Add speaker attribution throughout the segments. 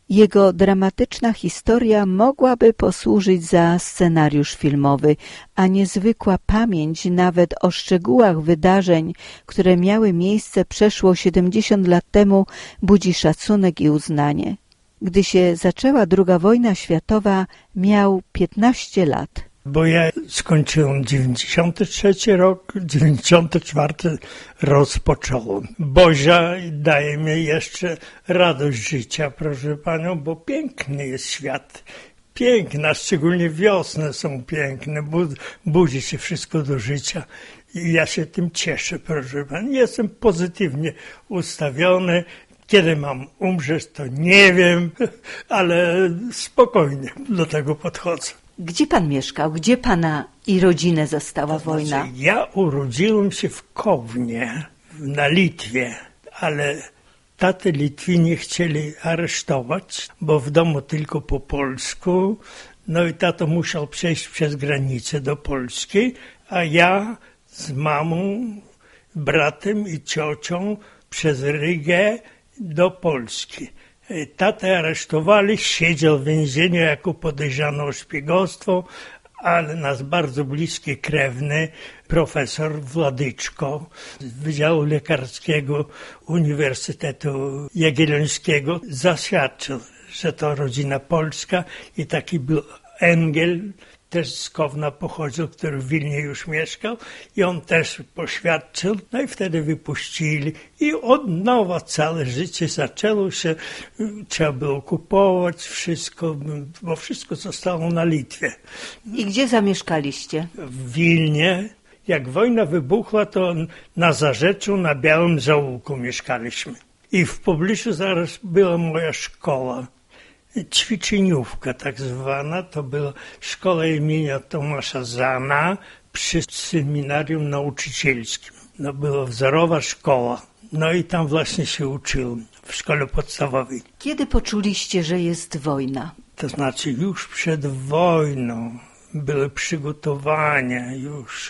Speaker 1: Jego dramatyczna historia mogłaby posłużyć za scenariusz filmowy, a niezwykła pamięć nawet o szczegółach wydarzeń, które miały miejsce przeszło 70 lat temu, budzi szacunek i uznanie. Gdy się zaczęła II wojna światowa, miał 15 lat.
Speaker 2: Bo ja skończyłem 93 rok, 94 rozpocząłem. Bozia daje mi jeszcze radość życia, proszę panią, bo piękny jest świat. Piękna, szczególnie wiosny są piękne, budzi się wszystko do życia i ja się tym cieszę, proszę pani. Jestem pozytywnie ustawiony. Kiedy mam umrzeć, to nie wiem, ale spokojnie do tego podchodzę.
Speaker 1: Gdzie pan mieszkał? Gdzie pana i rodzinę zastała wojna?
Speaker 2: Ja urodziłem się w Kownie, na Litwie, ale taty Litwini chcieli aresztować, bo w domu tylko po polsku. No i tato musiał przejść przez granicę do Polski, a ja z mamą, bratem i ciocią przez Rygę do Polski. Tatę aresztowali, siedział w więzieniu jako podejrzany o szpiegostwo, ale nasz bardzo bliski krewny, profesor Władyczko z Wydziału Lekarskiego Uniwersytetu Jagiellońskiego zaświadczył, że to rodzina polska i taki był Engel, też z Kowna pochodził, który w Wilnie już mieszkał i on też poświadczył, no i wtedy wypuścili i od nowa całe życie zaczęło się, trzeba było kupować wszystko, bo wszystko zostało na Litwie.
Speaker 1: I gdzie zamieszkaliście?
Speaker 2: W Wilnie. Jak wojna wybuchła, to na Zarzeczu, na Białym Zaułku mieszkaliśmy. I w pobliżu zaraz była moja szkoła. Ćwiczeniówka tak zwana, to była szkoła imienia Tomasza Zana przy seminarium nauczycielskim. No była wzorowa szkoła. No i tam właśnie się uczyłem w szkole podstawowej.
Speaker 1: Kiedy poczuliście, że jest wojna?
Speaker 2: To znaczy już przed wojną. Były przygotowania już,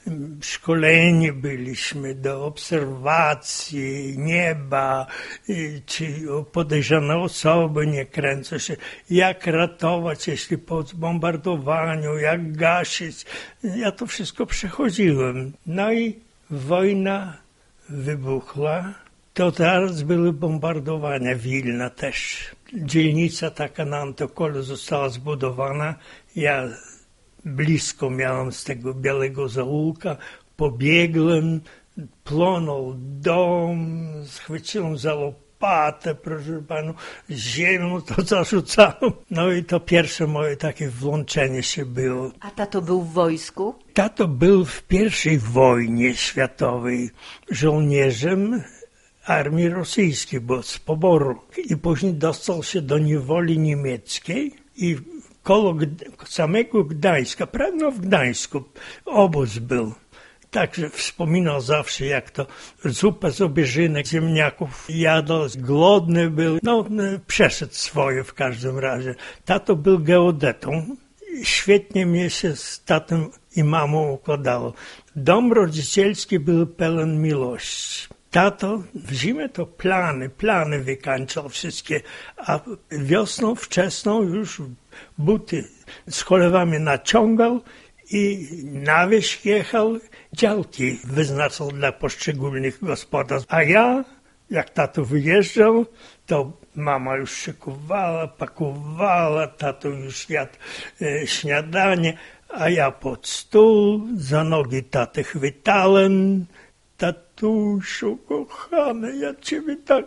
Speaker 2: szkoleni byliśmy do obserwacji nieba, czy podejrzane osoby nie kręcą się, jak ratować, jeśli po zbombardowaniu, jak gasić. Ja to wszystko przechodziłem. No i wojna wybuchła. To teraz były bombardowania, Wilna też. Dzielnica taka na Antokolu została zbudowana. Ja blisko miałem z tego Białego Zaułka, pobiegłem, plonął dom, schwyciłem za łopatę, proszę panu, ziemią to zarzucałem. No i to pierwsze moje takie włączenie się było.
Speaker 1: A tato był w wojsku?
Speaker 2: Tato był w I wojnie światowej żołnierzem armii rosyjskiej, bo z poboru. I później dostał się do niewoli niemieckiej i koło samego Gdańska, prawie w Gdańsku obóz był. Także wspominał zawsze, jak to zupę z obieżynek, ziemniaków jadł, głodny był. No, przeszedł swoje w każdym razie. Tato był geodetą. Świetnie mnie się z tatą i mamą układało. Dom rodzicielski był pełen miłości. Tato w zimę to plany wykańczał wszystkie, a wiosną wczesną już buty z cholewami naciągał i na wieś jechał, działki wyznaczał dla poszczególnych gospodarstw. A ja, jak tato wyjeżdżał, to mama już szykowała, pakowała, tato już jadł śniadanie, a ja pod stół, za nogi tatę chwytałem. Tatusiu, kochany, ja ciebie tak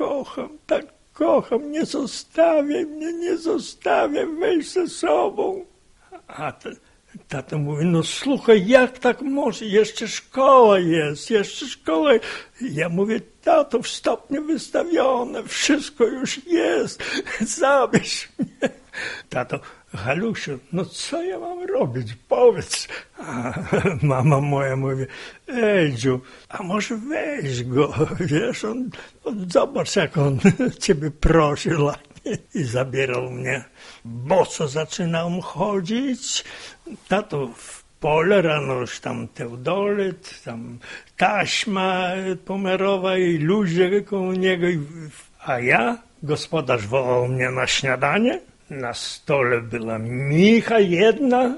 Speaker 2: kocham, nie zostawiaj mnie, nie zostawiaj, weź ze sobą. A tato mówi, no słuchaj, jak tak może, jeszcze szkoła jest. Ja mówię, tato, w stopnie wystawione, wszystko już jest, zabierz mnie. Tato, Halusiu, no co ja mam robić? Powiedz. A mama moja mówi, Edziu, a może weź go, wiesz, zobacz jak on ciebie prosi ładnie. I zabierał mnie. Boso zaczynałem chodzić. Tato w pole rano już tam teodolit, tam taśma pomerowa i ludzie koło niego. A ja Gospodarz wołał mnie na śniadanie. Na stole była micha jedna,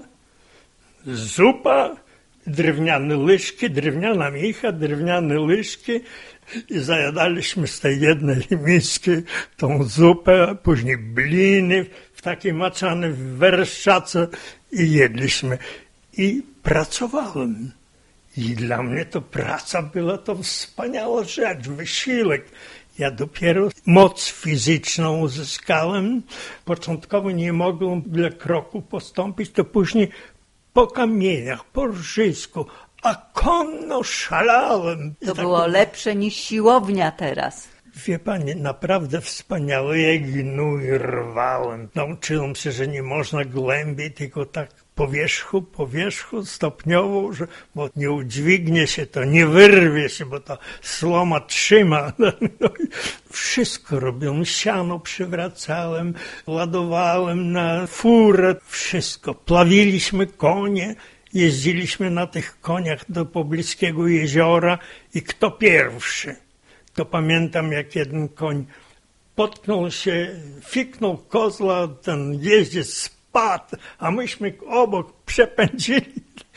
Speaker 2: zupa, drewniane łyżki, drewniana micha, drewniane łyżki i zajadaliśmy z tej jednej miski tą zupę, później bliny w takiej maczanej werszczace i jedliśmy. I pracowałem. I dla mnie to praca była to wspaniała rzecz, wysiłek. Ja dopiero moc fizyczną uzyskałem. Początkowo nie mogłem wiele kroków postąpić, to później po kamieniach, po rżysku, a konno szalałem.
Speaker 1: To było lepsze niż siłownia teraz.
Speaker 2: Wie pani, naprawdę wspaniałe. Ja gnój rwałem. Nauczyłem się, że nie można głębiej, tylko tak po wierzchu, stopniowo, bo nie udźwignie się to, nie wyrwie się, bo ta słoma trzyma. No wszystko robiłem, siano przywracałem, ładowałem na furę, wszystko. Plawiliśmy konie, jeździliśmy na tych koniach do pobliskiego jeziora i kto pierwszy. To pamiętam, jak jeden koń potknął się, fiknął kozła, ten jeździec spadł, a myśmy obok przepędzili.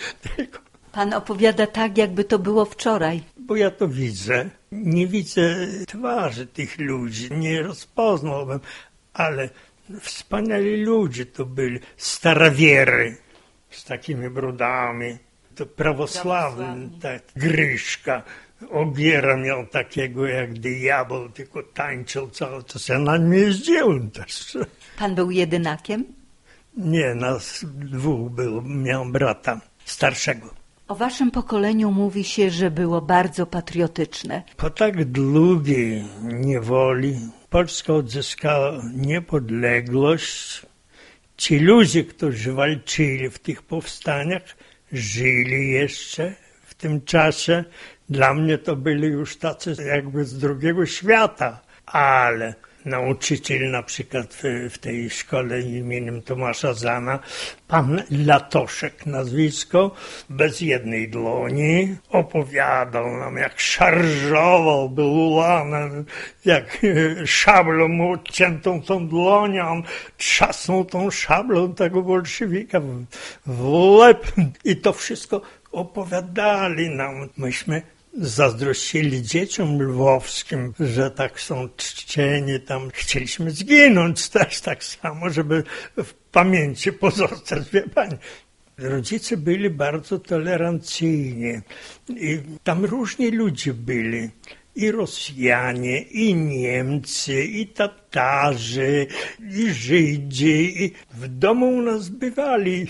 Speaker 1: Pan opowiada tak, jakby to było wczoraj.
Speaker 2: Bo ja to widzę. Nie widzę twarzy tych ludzi, nie rozpoznałbym, ale wspaniali ludzie to byli, starawiery z takimi brodami. To prawosławny, tak, Gryszka. Ogiera miał takiego jak diabeł, tylko tańczył cały czas. Ja na nim jeździłem też.
Speaker 1: Pan był jedynakiem?
Speaker 2: Nie, nas dwóch było. Miałem brata starszego.
Speaker 1: O waszym pokoleniu mówi się, że było bardzo patriotyczne.
Speaker 2: Po tak długiej niewoli Polska odzyskała niepodległość. Ci ludzie, którzy walczyli w tych powstaniach, żyli jeszcze w tym czasie. Dla mnie to byli już tacy jakby z drugiego świata, ale nauczyciel na przykład w tej szkole imieniem Tomasza Zana, pan Latoszek nazwisko, bez jednej dłoni, opowiadał nam, jak szarżował, był ulany, jak szablą odciętą tą dłonią, on trzasnął tą szablą tego bolszewika w łeb i to wszystko opowiadali nam. Myśmy zazdrościli dzieciom lwowskim, że tak są czcieni tam. Chcieliśmy zginąć też tak samo, żeby w pamięci pozostać, wie pani. Rodzice byli bardzo tolerancyjni i tam różni ludzie byli. I Rosjanie, i Niemcy, i Tatarzy, i Żydzi. I w domu u nas bywali.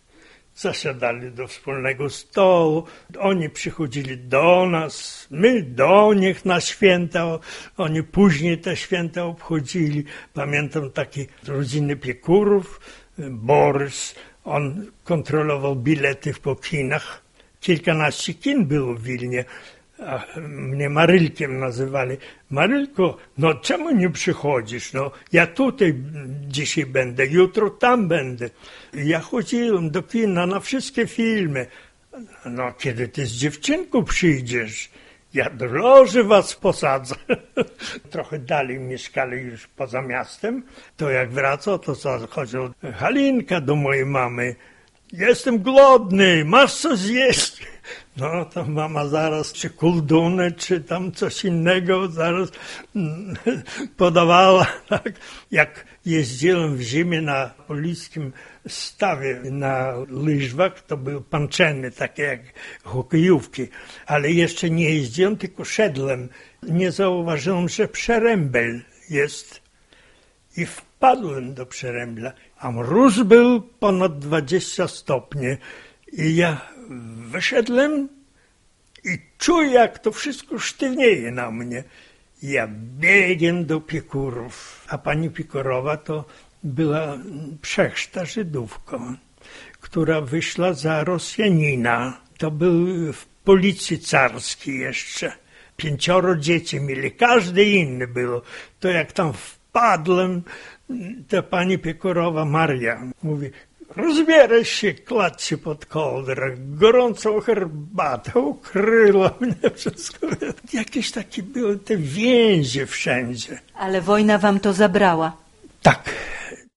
Speaker 2: Zasiadali do wspólnego stołu, oni przychodzili do nas, my do nich na święta, oni później te święta obchodzili. Pamiętam taki rodziny Piekurów, Borys, on kontrolował bilety po kinach. Kilkanaście kin było w Wilnie, a mnie Marylkiem nazywali. Marylko, no czemu nie przychodzisz? No, ja tutaj dzisiaj będę, jutro tam będę. Ja chodziłem do kina na wszystkie filmy. No, kiedy ty z dziewczynką przyjdziesz, ja do loży was posadzę. Trochę dalej mieszkali już poza miastem. To jak wracał, to zachodził Halinka do mojej mamy. Jestem głodny, masz co zjeść? No to mama zaraz, czy kuldunę, czy tam coś innego zaraz podawała. Tak. Jak jeździłem w zimie na polickim stawie na lyżwach, to były panczeny, takie jak hokejówki. Ale jeszcze nie jeździłem, tylko szedłem. Nie zauważyłem, że przerębel jest. I wpadłem do przerębla, a mróz był ponad 20 stopni. I ja wyszedłem i czuję, jak to wszystko sztywnieje na mnie. Ja biegiem do Piekurów, a pani Piekurowa to była przechrzta Żydówką, która wyszła za Rosjanina. To był w policji carskiej jeszcze. 5 dzieci mieli, każdy inny było. To jak tam wpadłem, to pani Piekurowa Maria mówi, Rozbierać się, kładź się pod kołdrę, gorącą herbatę, ukryło mnie wszystko. Jakieś takie były te więzie wszędzie.
Speaker 1: Ale wojna wam to zabrała.
Speaker 2: Tak.